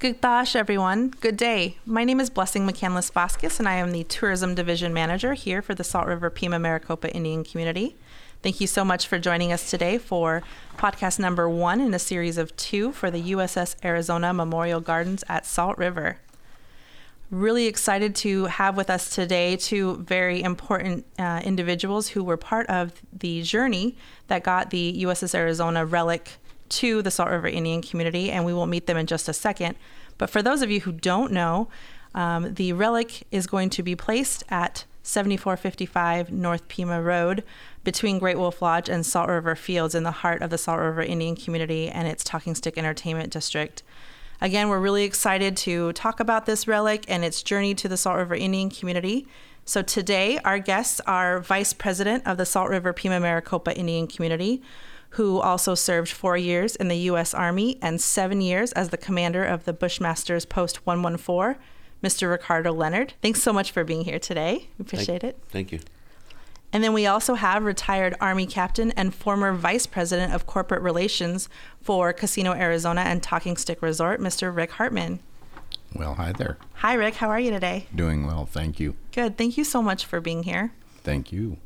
G'dash, everyone. Good day. My name is Blessing McCandless Vasquez, and I am the Tourism Division Manager here for the Salt River Pima Maricopa Indian Community. Thank you so much for joining us today for podcast number 1 in a series of 2 for the USS Arizona Memorial Gardens at Salt River. Really excited to have with us today 2 very important individuals who were part of the journey that got the USS Arizona relic to the Salt River Indian Community, and we will meet them in just a second. But for those of you who don't know, the relic is going to be placed at 7455 North Pima Road between Great Wolf Lodge and Salt River Fields in the heart of the Salt River Indian Community and its Talking Stick Entertainment District. Again, we're really excited to talk about this relic and its journey to the Salt River Indian Community. So today, our guests are Vice President of the Salt River Pima Maricopa Indian Community, who also served 4 years in the U.S. Army and 7 years as the commander of the Bushmasters Post 114, Mr. Ricardo Leonard. Thanks so much for being here today. We appreciate it. Thank you. And then we also have retired Army captain and former Vice President of Corporate Relations for Casino Arizona and Talking Stick Resort, Mr. Rick Hartman. Well, hi there. Hi, Rick. How are you today? Doing well, thank you. Good. Thank you so much for being here. Thank you.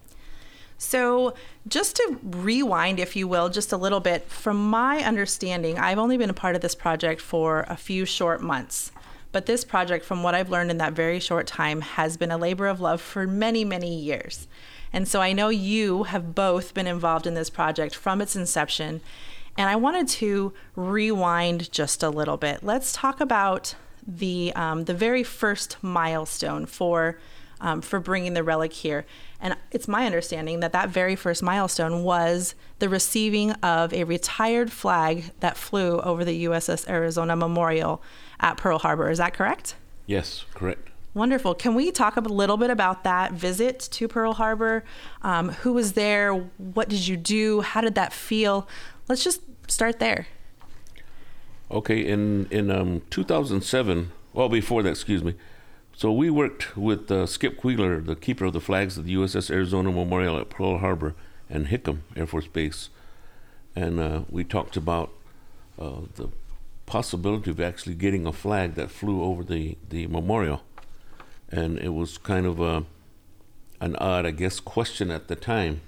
So just to rewind, if you will, just a little bit, from my understanding, I've only been a part of this project for a few short months. But this project, from what I've learned in that very short time, has been a labor of love for many, many years. And so I know you have both been involved in this project from its inception. And I wanted to rewind just a little bit. Let's talk about the very first milestone for bringing the relic here. And it's my understanding that that very first milestone was the receiving of a retired flag that flew over the USS Arizona Memorial at Pearl Harbor. Is that correct? Yes, correct. Wonderful. Can we talk a little bit about that visit to Pearl Harbor? Who was there? What did you do? How did that feel? Let's just start there. Okay, in 2007, well, before that, excuse me. So we worked with Skip Wheeler, the keeper of the flags of the USS Arizona Memorial at Pearl Harbor and Hickam Air Force Base. And we talked about the possibility of actually getting a flag that flew over the memorial. And it was kind of an odd, I guess, question at the time.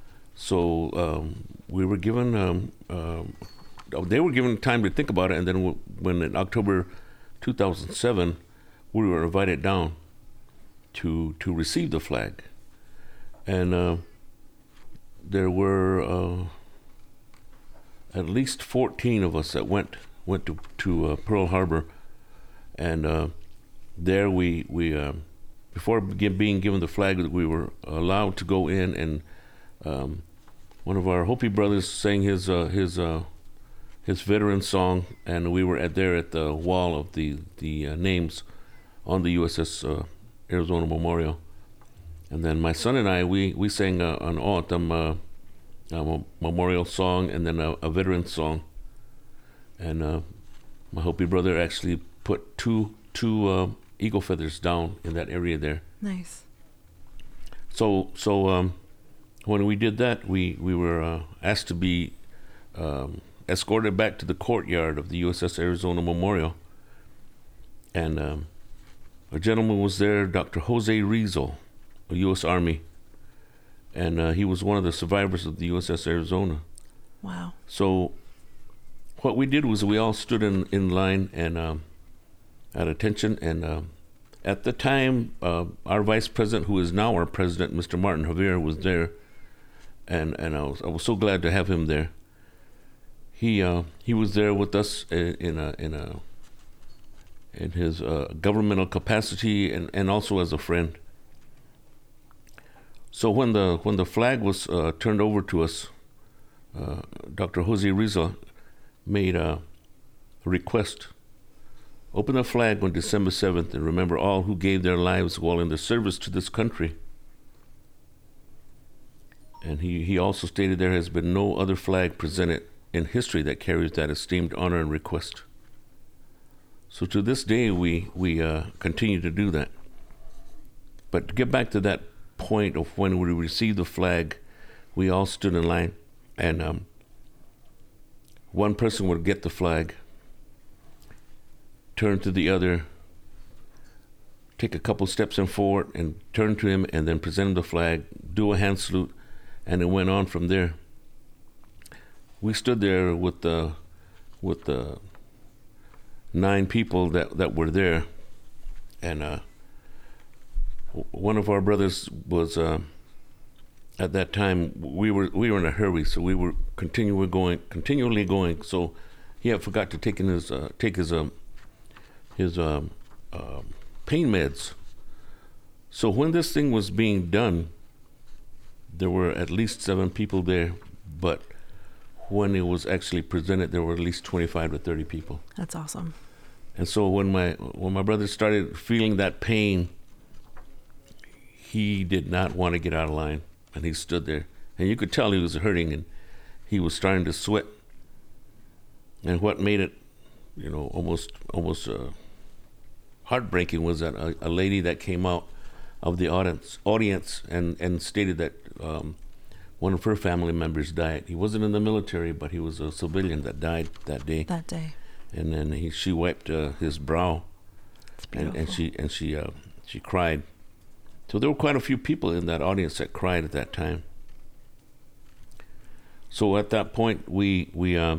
So we were given, they were given time to think about it. And then when in October 2007, we were invited down to receive the flag. And there were at least 14 of us that went to Pearl Harbor. And there we before being given the flag, we were allowed to go in, and one of our Hopi brothers sang his veteran song, and we were there at the wall of the names on the USS Arizona Memorial. And then my son and I, we sang an autumn memorial song and then a veteran song. And my Hopi brother actually put two eagle feathers down in that area there. Nice. So when we did that, we were asked to be escorted back to the courtyard of the USS Arizona Memorial. And a gentleman was there, Dr. Jose Rizzo, a U.S. Army, and he was one of the survivors of the USS Arizona. Wow. So what we did was we all stood in line and at attention, and at the time, our vice president, who is now our president, Mr. Martin Javier, was there, and I was so glad to have him there. He was there with us in his governmental capacity and also as a friend. So when the flag was turned over to us, Dr. Jose Rizzo made a request: open the flag on December 7th and remember all who gave their lives while in the service to this country. And he also stated there has been no other flag presented in history that carries that esteemed honor and request. So to this day, we continue to do that. But to get back to that point of when we received the flag, we all stood in line, and one person would get the flag, turn to the other, take a couple steps in forward, and turn to him, and then present him the flag, do a hand salute, and it went on from there. We stood there with the 9 people that were there, and one of our brothers was at that time we were in a hurry, so we were continually going. So he had forgot to take his pain meds. So when this thing was being done, there were at least 7 people there, but when it was actually presented, there were at least 25 to 30 people. That's awesome. And so when my brother started feeling that pain, he did not want to get out of line, and he stood there, and you could tell he was hurting, and he was starting to sweat. And what made it, almost heartbreaking was that a lady that came out of the audience and stated that one of her family members died. He wasn't in the military, but he was a civilian that died that day. That day. And then she wiped his brow, and she cried. So there were quite a few people in that audience that cried at that time. So at that point, we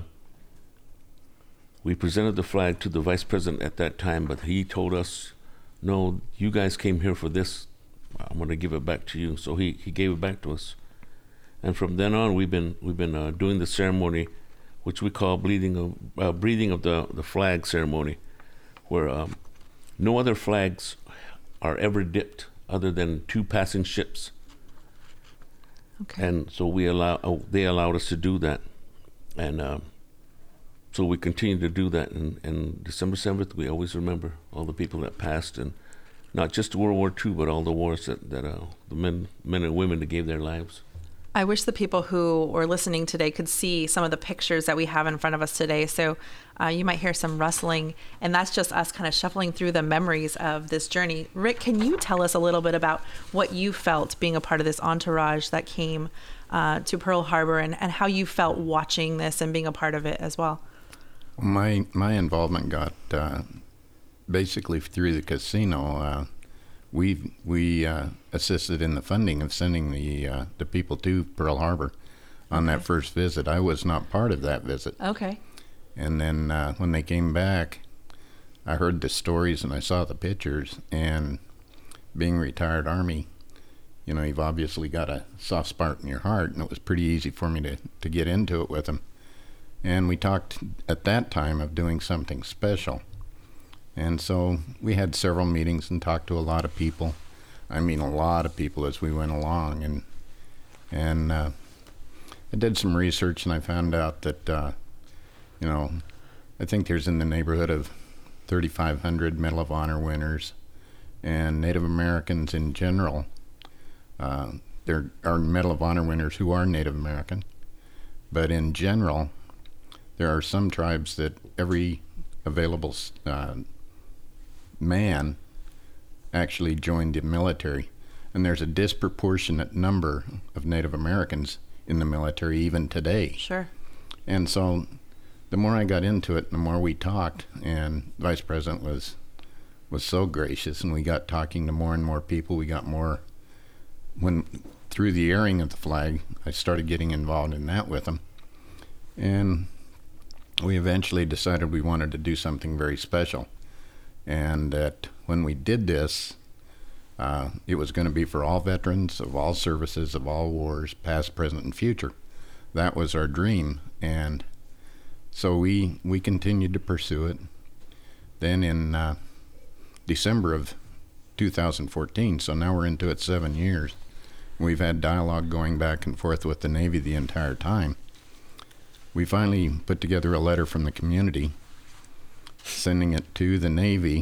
presented the flag to the vice president at that time, but he told us, "No, you guys came here for this. I'm going to give it back to you." So he gave it back to us, and from then on, we've been doing the ceremony, which we call breathing of the flag ceremony, where no other flags are ever dipped other than 2 passing ships. Okay. And so they allowed us to do that, and so we continue to do that. And December 7th, we always remember all the people that passed, and not just World War II, but all the wars that the men and women that gave their lives. I wish the people who were listening today could see some of the pictures that we have in front of us today. So you might hear some rustling, and that's just us kind of shuffling through the memories of this journey. Rick, can you tell us a little bit about what you felt being a part of this entourage that came to Pearl Harbor, and how you felt watching this and being a part of it as well? My involvement got basically through the casino. We assisted in the funding of sending the people to Pearl Harbor on that first visit. I was not part of that visit. Okay. And then when they came back, I heard the stories and I saw the pictures. And being retired Army, you've obviously got a soft spot in your heart, and it was pretty easy for me to get into it with them. And we talked at that time of doing something special. And so we had several meetings and talked to a lot of people. I mean, a lot of people as we went along. And I did some research, and I found out that, I think there's in the neighborhood of 3,500 Medal of Honor winners. And Native Americans in general, there are Medal of Honor winners who are Native American. But in general, there are some tribes that every available man actually joined the military, and there's a disproportionate number of Native Americans in the military even today. Sure. And so the more I got into it, the more we talked, and the Vice President was so gracious, and we got talking to more and more people. We got more, when through the airing of the flag, I started getting involved in that with them, and we eventually decided we wanted to do something very special. And that when we did this, it was going to be for all veterans of all services, of all wars, past, present, and future. That was our dream. And so we continued to pursue it. Then in December of 2014, so now we're into it 7 years, we've had dialogue going back and forth with the Navy the entire time. We finally put together a letter from the community, sending it to the Navy,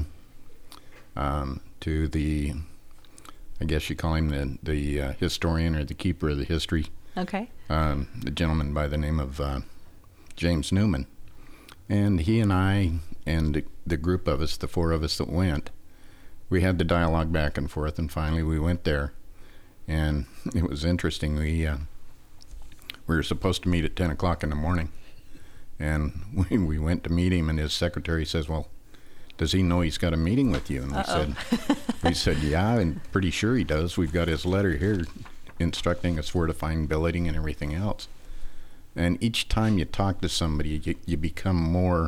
to the, I guess you call him the historian or the keeper of the history. Okay. The gentleman by the name of James Newman. And he and I and the group of us, the 4 of us that went, we had the dialogue back and forth, and finally we went there. And it was interesting. We were supposed to meet at 10 o'clock in the morning. And we went to meet him, and his secretary says, "Well, does he know he's got a meeting with you? And we said, yeah, I'm pretty sure he does. We've got his letter here instructing us where to find billeting and everything else. And each time you talk to somebody, you become more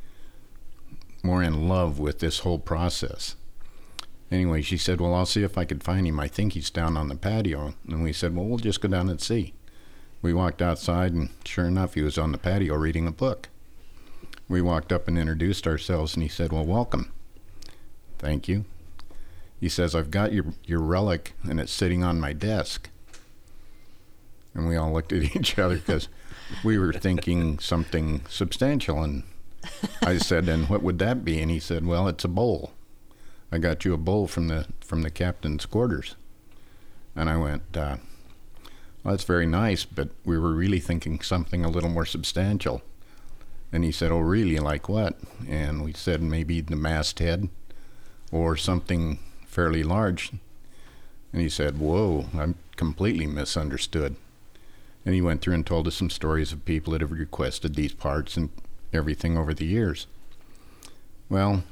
in love with this whole process. Anyway, she said, well, I'll see if I could find him. I think he's down on the patio. And we said, well, we'll just go down and see. We walked outside, and sure enough, he was on the patio reading a book. We walked up and introduced ourselves, and he said, well, welcome. Thank you. He says, I've got your relic, and it's sitting on my desk. And we all looked at each other because we were thinking something substantial. And I said, and what would that be? And he said, well, it's a bowl. I got you a bowl from the captain's quarters. And I went, well, that's very nice, but we were really thinking something a little more substantial. And he said, oh, really? Like what? And we said maybe the masthead or something fairly large. And he said, whoa, I'm completely misunderstood. And he went through and told us some stories of people that have requested these parts and everything over the years. Well,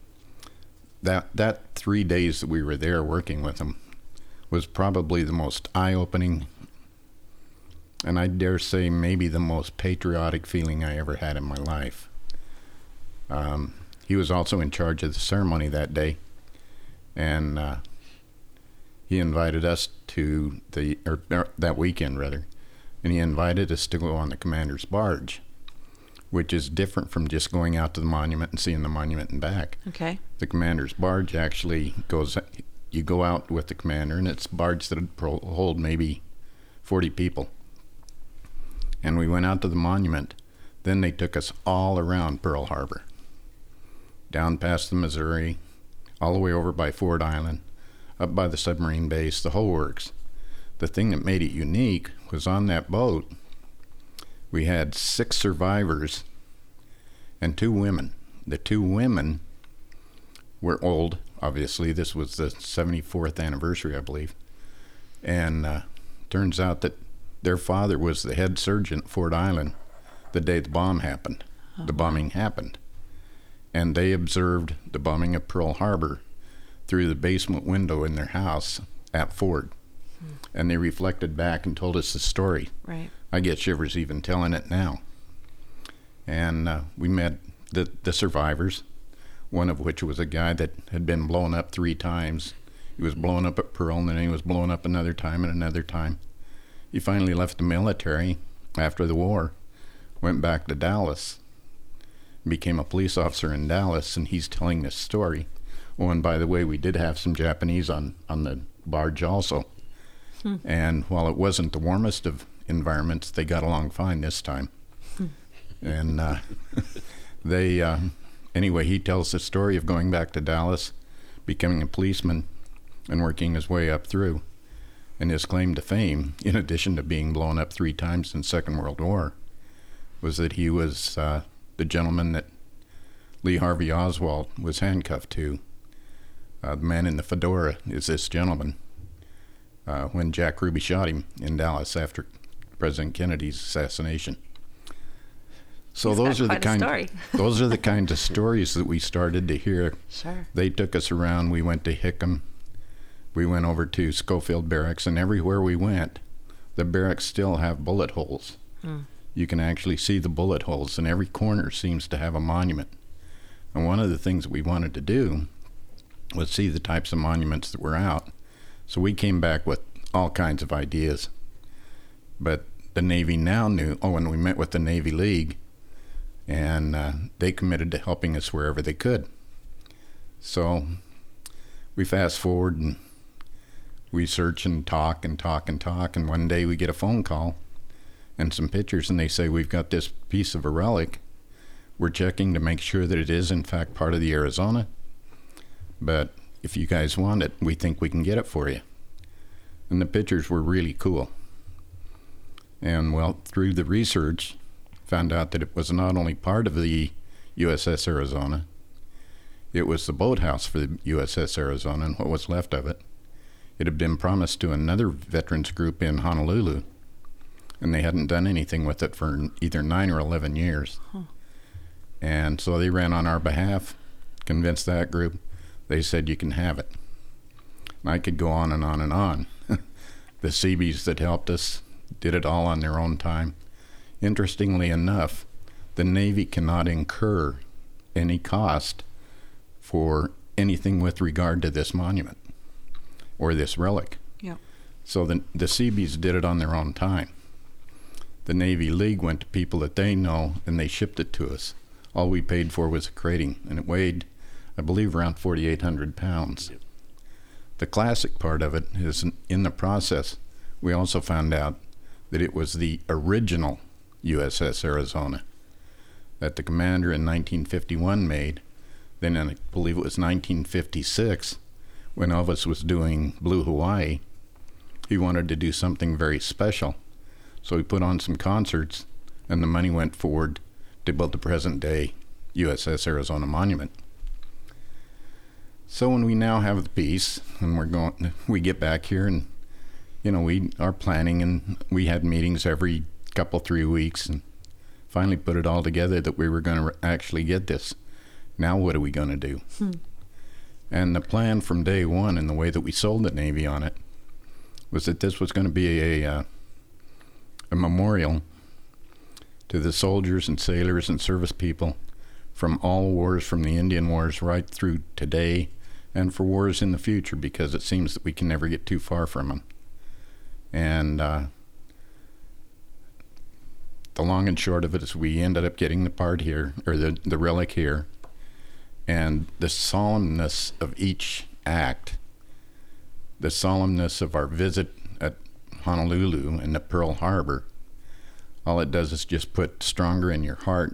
that 3 days that we were there working with him was probably the most eye-opening, and I dare say maybe the most patriotic feeling I ever had in my life. He was also in charge of the ceremony that day, and he invited us to that weekend rather, and he invited us to go on the commander's barge, which is different from just going out to the monument and seeing the monument and back. Okay. The commander's barge actually you go out with the commander, and it's a barge that would hold maybe 40 people. And we went out to the monument. Then they took us all around Pearl Harbor, down past the Missouri, all the way over by Ford Island, up by the submarine base, the whole works. The thing that made it unique was on that boat, we had 6 survivors and 2 women. The 2 women were old, obviously. This was the 74th anniversary, I believe. And turns out that their father was the head surgeon at Ford Island the day the bombing happened. And they observed the bombing of Pearl Harbor through the basement window in their house at Ford. And they reflected back and told us the story. Right. I get shivers even telling it now. And we met the survivors, one of which was a guy that had been blown up 3 times. He was blown up at Pearl, and then he was blown up another time and another time. He finally left the military after the war, went back to Dallas, became a police officer in Dallas, and he's telling this story. Oh, and by the way, we did have some Japanese on the barge also. And while it wasn't the warmest of environments, they got along fine this time. And anyway, he tells the story of going back to Dallas, becoming a policeman, and working his way up through. And his claim to fame, in addition to being blown up 3 times in the Second World War, was that he was the gentleman that Lee Harvey Oswald was handcuffed to. The man in the fedora is this gentleman. When Jack Ruby shot him in Dallas after President Kennedy's assassination. So those are the kind of stories that we started to hear. Sure. They took us around. We went to Hickam. We went over to Schofield Barracks, and everywhere we went, the barracks still have bullet holes. You can actually see the bullet holes, and every corner seems to have a monument. And one of the things we wanted to do was see the types of monuments that were out. So we came back with all kinds of ideas. But the Navy now knew, and we met with the Navy League, and they committed to helping us wherever they could. So we fast forward, and we search and talk and talk and talk, and one day we get a phone call and some pictures, and they say, we've got this piece of a relic. We're checking to make sure that it is, in fact, part of the Arizona. But if you guys want it, we think we can get it for you. And the pictures were really cool. And well, through the research, found out that it was not only part of the USS Arizona, it was the boathouse for the USS Arizona and what was left of it. It had been promised to another veterans group in Honolulu, and they hadn't done anything with it for either 9 or 11 years. And so they ran on our behalf, convinced that group. They said you can have it. And I could go on and on and on. The Seabees that helped us did it all on their own time. Interestingly enough, the Navy cannot incur any cost for anything with regard to this monument or this relic. Yeah. So the Seabees did it on their own time. The Navy League went to people that they know, and they shipped it to us. All we paid for was a crating, and it weighed, I believe, around 4,800 pounds. Yep. The classic part of it is in the process, we also found out that it was the original USS Arizona that the commander in 1951 made. Then in, I believe it was 1956, when Elvis was doing Blue Hawaii, he wanted to do something very special. So he put on some concerts, and the money went forward to build the present-day USS Arizona Monument. So when we now have the piece, and we get back here, and we are planning, and we had meetings every couple, 3 weeks, and finally put it all together that we were going to actually get this. Now what are we going to do? And the plan from day one, and the way that we sold the Navy on it, was that this was going to be a memorial to the soldiers and sailors and service people from all wars, from the Indian Wars right through today, and for wars in the future, because it seems that we can never get too far from them. And the long and short of it is we ended up getting the part here, or the relic here, and the solemnness of each act, the solemnness of our visit at Honolulu and the Pearl Harbor, all it does is just put stronger in your heart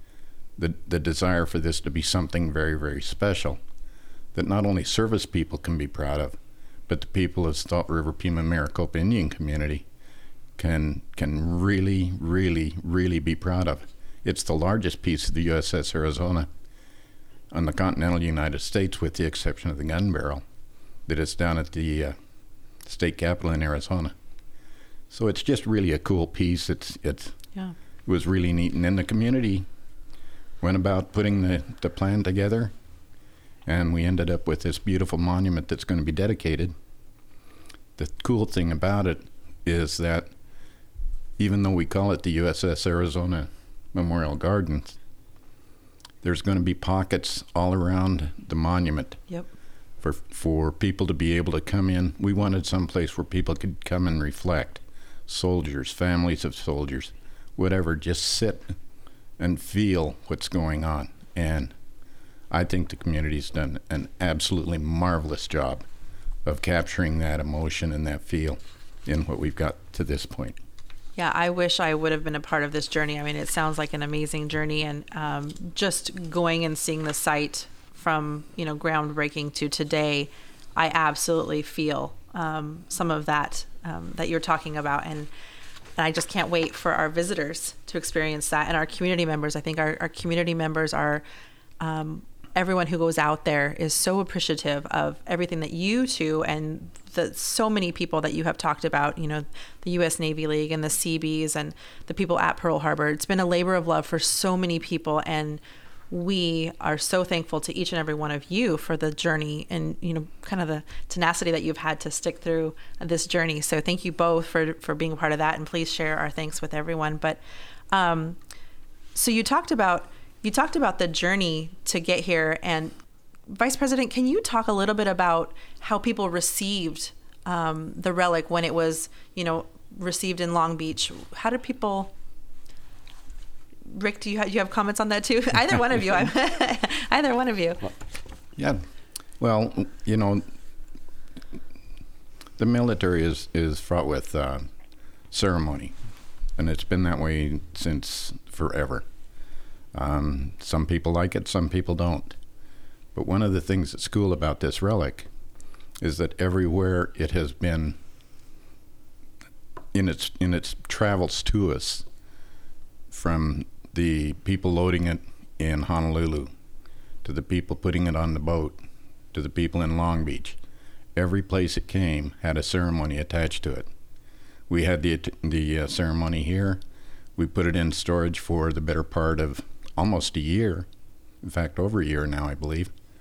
the desire for this to be something very, very special that not only service people can be proud of, but the people of Salt River Pima Maricopa Indian community can really, really, really be proud of. It's the largest piece of the USS Arizona on the continental United States, with the exception of the gun barrel, that is down at the state capitol in Arizona. So it's just really a cool piece. It was really neat. And then the community went about putting the plan together, and we ended up with this beautiful monument that's going to be dedicated. The cool thing about it is that even though we call it the USS Arizona Memorial Gardens, there's going to be pockets all around the monument. Yep. For people to be able to come in. We wanted some place where people could come and reflect. Soldiers, families of soldiers, whatever, just sit and feel what's going on. And I think the community's done an absolutely marvelous job of capturing that emotion and that feel in what we've got to this point. Yeah, I wish I would have been a part of this journey. I mean, it sounds like an amazing journey, and just going and seeing the site from groundbreaking to today, I absolutely feel some of that that you're talking about, and I just can't wait for our visitors to experience that, and our community members. I think our community members are everyone who goes out there is so appreciative of everything that you two and so many people that you have talked about, the U.S. Navy League and the Seabees and the people at Pearl Harbor. It's been a labor of love for so many people, and we are so thankful to each and every one of you for the journey and, kind of the tenacity that you've had to stick through this journey. So thank you both for being a part of that, and please share our thanks with everyone. But so you talked about the journey to get here, and Vice President, can you talk a little bit about how people received the relic when it was, received in Long Beach? How did people? Rick, do you have comments on that too? Either one of you. Either one of you. Yeah. Well, the military is fraught with ceremony, and it's been that way since forever. Some people like it, some people don't. But one of the things that's cool about this relic is that everywhere it has been in its travels to us, from the people loading it in Honolulu, to the people putting it on the boat, to the people in Long Beach, every place it came had a ceremony attached to it. We had the ceremony here. We put it in storage for the better part of almost a year. In fact, over a year now, I believe.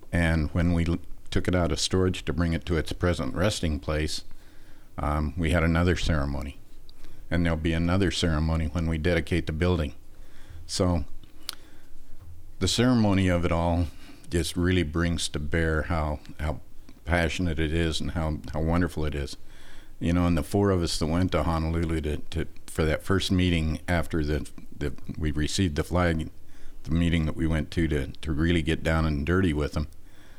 And when we took it out of storage to bring it to its present resting place, we had another ceremony. And there'll be another ceremony when we dedicate the building. So the ceremony of it all just really brings to bear how passionate it is and how wonderful it is. You know, and the four of us that went to Honolulu for that first meeting after we received the flag, the meeting that we went to really get down and dirty with them.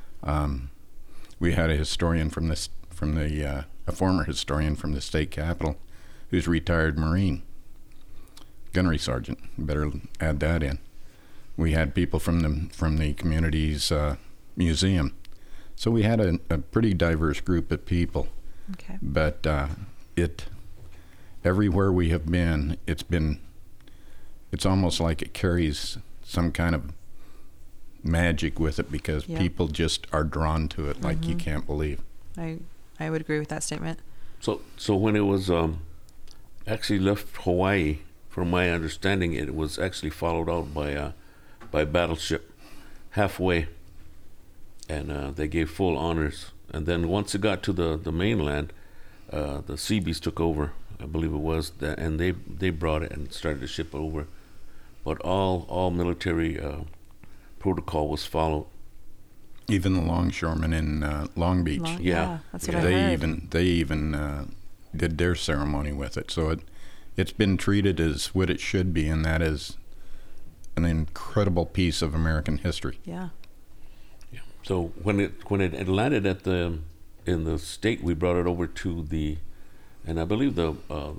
We had a historian a former historian from the state capitol, who's a retired Marine, gunnery sergeant. Better add that in. We had people from the community's museum, so we had a pretty diverse group of people. Okay. But everywhere we have been, it's almost like it carries some kind of magic with it, because people just are drawn to it like you can't believe. I would agree with that statement. So when it was actually left Hawaii, from my understanding, it was actually followed out by battleship halfway, and they gave full honors. And then once it got to the mainland, the Seabees took over, I believe it was, and they brought it and started to ship over. But all military protocol was followed. Even the longshoremen in Long Beach. That's what I heard. They even did their ceremony with it. So it's been treated as what it should be, and that is an incredible piece of American history. Yeah. So when it landed in the state, we brought it over to and I believe the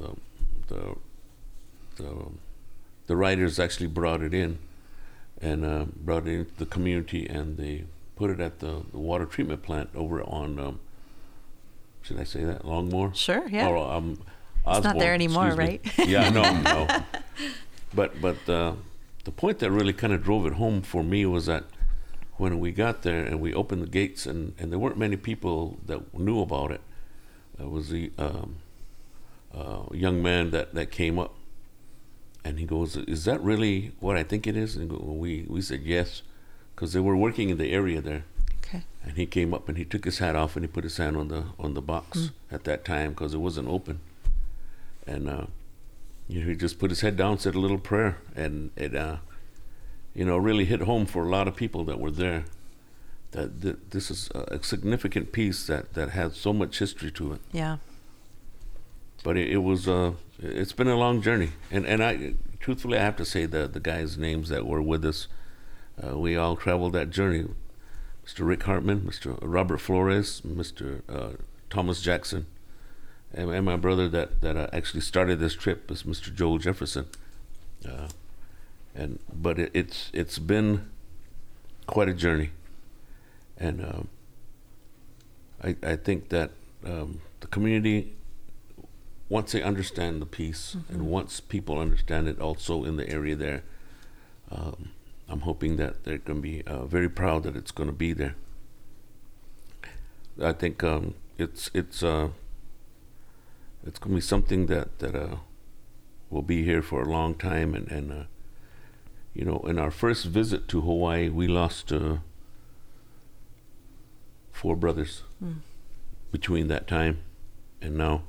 writers actually brought it in and brought it into the community, and they put it at the water treatment plant over on should I say that, Longmore? Sure, yeah. Or, Osborne, it's not there anymore, right? Yeah, no. But the point that really kind of drove it home for me was that when we got there and we opened the gates, and there weren't many people that knew about it. There was a young man that came up, and he goes, "Is that really what I think it is?" And we said yes, because they were working in the area there. Okay. And he came up and he took his hat off and he put his hand on the box at that time, because it wasn't open. And he just put his head down, said a little prayer, and it really hit home for a lot of people that were there, that this is a significant piece that has so much history to it. Yeah. But it's been a long journey, and I truthfully I have to say the guys' names that were with us, we all traveled that journey. Mr. Rick Hartman, Mr. Robert Flores, Mr. Thomas Jackson, and my brother that actually started this trip is Mr. Joel Jefferson. But it's been quite a journey, and I think that the community, once they understand the piece, and once people understand it also in the area there, I'm hoping that they're going to be very proud that it's going to be there. I think it's going to be something that will be here for a long time, and in our first visit to Hawaii, we lost 4 brothers between that time and now.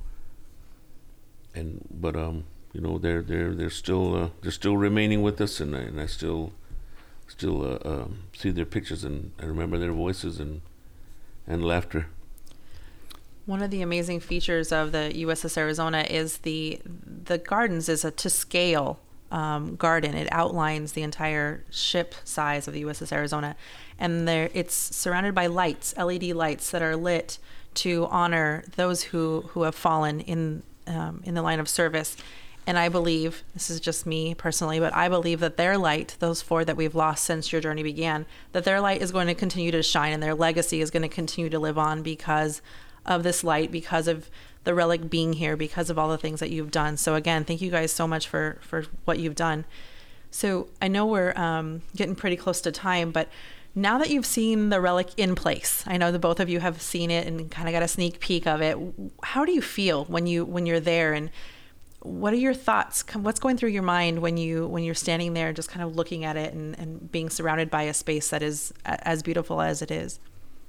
But they're still remaining with us, and I still see their pictures, and I remember their voices and laughter. One of the amazing features of the USS Arizona is the gardens is a to scale garden. It outlines the entire ship size of the USS Arizona, and it's surrounded by lights, LED lights that are lit to honor those who have fallen in the line of service. And I believe, this is just me personally, but I believe that their light, those 4 that we've lost since your journey began, that their light is going to continue to shine, and their legacy is going to continue to live on because of this light, because of the relic being here, because of all the things that you've done. So again, thank you guys so much for what you've done. So I know we're getting pretty close to time, but now that you've seen the relic in place, I know that both of you have seen it and kind of got a sneak peek of it. How do you feel when you're there, and what are your thoughts? What's going through your mind when you're standing there, just kind of looking at it and being surrounded by a space that is as beautiful as it is?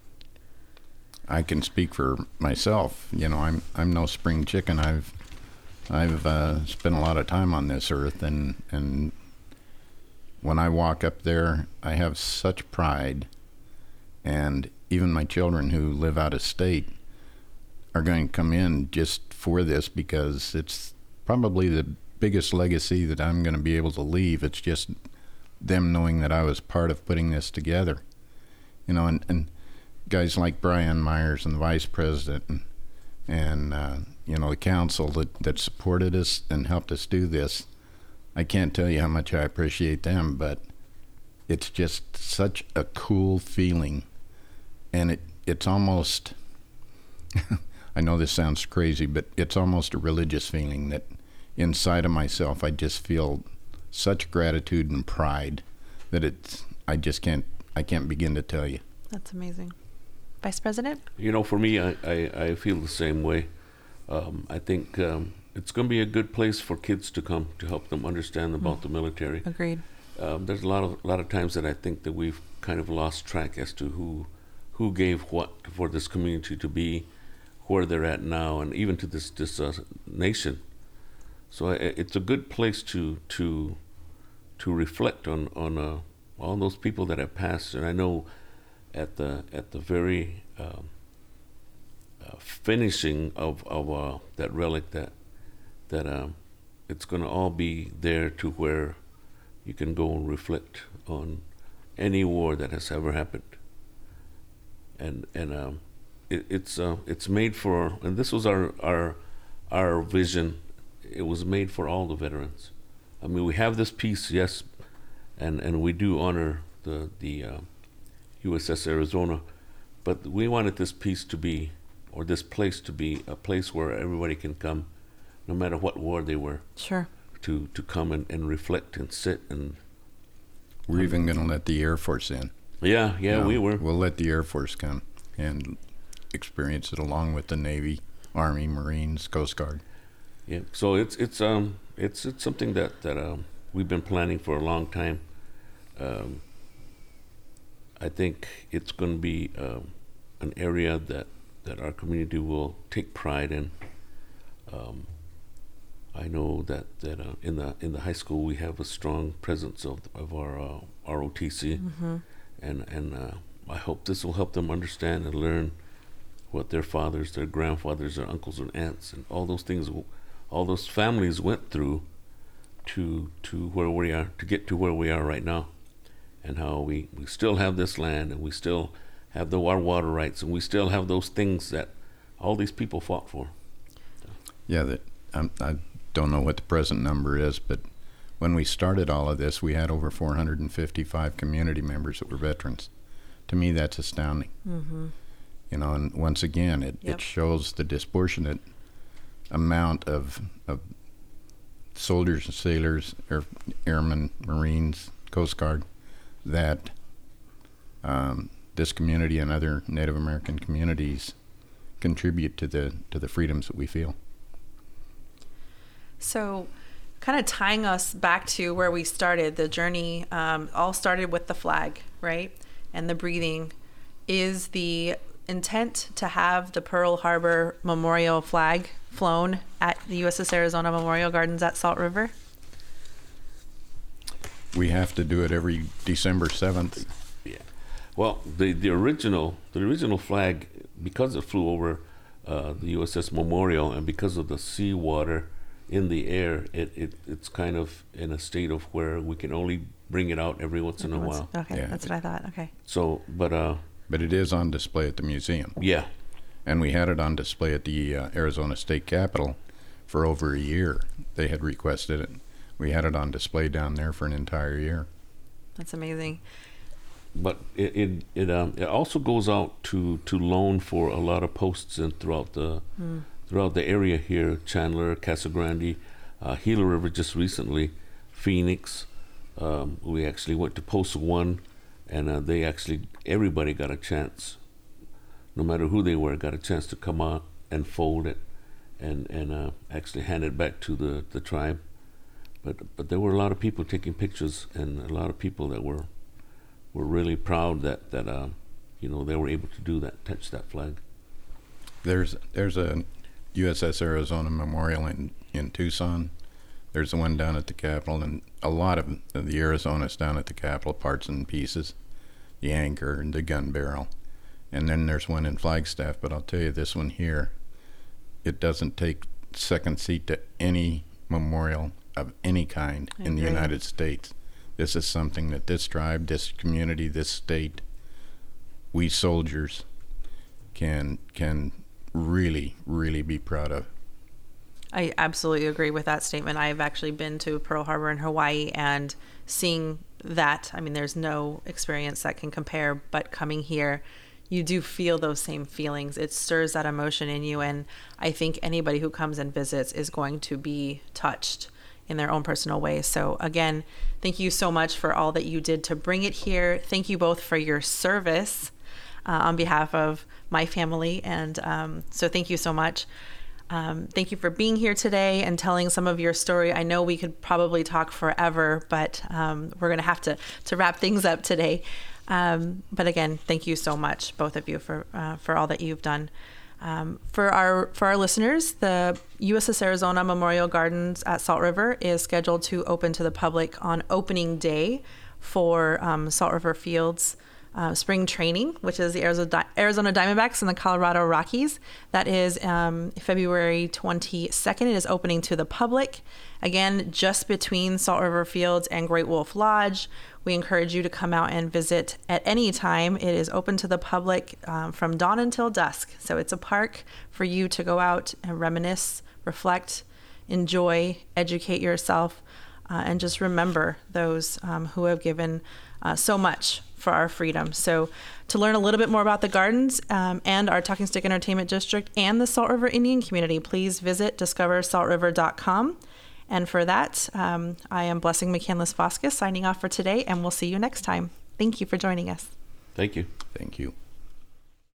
I can speak for myself. You know, I'm no spring chicken. I've spent a lot of time on this earth, and when I walk up there, I have such pride. And even my children who live out of state are going to come in just for this, because it's probably the biggest legacy that I'm going to be able to leave. It's just them knowing that I was part of putting this together. You know, and guys like Brian Myers and the vice president and you know, the council that supported us and helped us do this, I can't tell you how much I appreciate them, but it's just such a cool feeling. And it's almost, I know this sounds crazy, but it's almost a religious feeling that inside of myself I just feel such gratitude and pride that I can't begin to tell you. That's amazing. Vice President? You know, for me, I feel the same way. I think it's going to be a good place for kids to come to help them understand about the military. Agreed. There's a lot of times that I think that we've kind of lost track as to who gave what for this community to be where they're at now, and even to this nation. So it's a good place to reflect on all those people that have passed. And I know at the very finishing of that relic, that it's going to all be there to where you can go and reflect on any war that has ever happened. And it's made for, and this was our vision. It was made for all the veterans. I mean, we have this piece, yes, and we do honor the USS Arizona, but we wanted this piece to be, or this place to be, a place where everybody can come, no matter what war they were. Sure. To come and reflect and sit and. We're even going to let the Air Force in. Yeah, You know, we were. We'll let the Air Force come and experience it along with the Navy, Army, Marines, Coast Guard. Yeah, so it's something that we've been planning for a long time. I think it's going to be an area that our community will take pride in. I know that in the high school we have a strong presence of our ROTC, and I hope this will help them understand and learn what their fathers, their grandfathers, their uncles and aunts, and all those things, all those families went through to where we are, to get to where we are right now, and how we still have this land, and we still have our water rights, and we still have those things that all these people fought for. Yeah, I don't know what the present number is, but when we started all of this, we had over 455 community members that were veterans. To me, that's astounding. Mm-hmm. You know, and once again, it shows the disproportionate amount of soldiers and sailors, airmen, Marines, Coast Guard, that this community and other Native American communities contribute to the freedoms that we feel. So, kind of tying us back to where we started, the journey all started with the flag, right? And the breathing. Is the intent to have the Pearl Harbor Memorial flag flown at the USS Arizona Memorial Gardens at Salt River? We have to do it every December 7th. Yeah. Well, the original flag, because it flew over the USS Memorial, and because of the seawater in the air, it's kind of in a state of where we can only bring it out every once in a while. Okay, Yeah. That's what I thought. Okay. So, But it is on display at the museum. yeah, And we had it on display at the Arizona State Capitol for over a year. They had requested it. We had it on display down there for an entire year. That's amazing. but it also goes out to loan for a lot of posts and throughout the area here, Chandler, Casa Grande, Gila River just recently, Phoenix. We actually went to Post 1, and everybody got a chance, no matter who they were, got a chance to come out and fold it and actually hand it back to the tribe. But there were a lot of people taking pictures, and a lot of people that were really proud that they were able to do that, touch that flag. There's a USS Arizona Memorial in Tucson. There's the one down at the Capitol, and a lot of the Arizona's down at the Capitol, parts and pieces, the anchor and the gun barrel. And then there's one in Flagstaff, but I'll tell you, this one here, it doesn't take second seat to any memorial of any kind in the United States. This is something that this tribe, this community, this state, we soldiers can really, really be proud of. I absolutely agree with that statement. I've actually been to Pearl Harbor in Hawaii, and seeing that, I mean, there's no experience that can compare, but coming here, you do feel those same feelings. It stirs that emotion in you, and I think anybody who comes and visits is going to be touched in their own personal way. So again, thank you so much for all that you did to bring it here. Thank you both for your service on behalf of my family, and so thank you so much. Thank you for being here today and telling some of your story. I know we could probably talk forever, but we're going to have to wrap things up today. But again, thank you so much, both of you, for all that you've done. For our listeners, the USS Arizona Memorial Gardens at Salt River is scheduled to open to the public on opening day for Salt River Fields spring training, which is the Arizona Diamondbacks and the Colorado Rockies. That is February 22nd. It is opening to the public. Again, just between Salt River Fields and Great Wolf Lodge. We encourage you to come out and visit at any time. It is open to the public from dawn until dusk. So it's a park for you to go out and reminisce, reflect, enjoy, educate yourself, and just remember those who have given so much for our freedom. So to learn a little bit more about the gardens and our Talking Stick Entertainment District and the Salt River Indian community, please visit discoversaltriver.com. And for that, I am Blessing McCandless Vasquez signing off for today, and we'll see you next time. Thank you for joining us. Thank you. Thank you.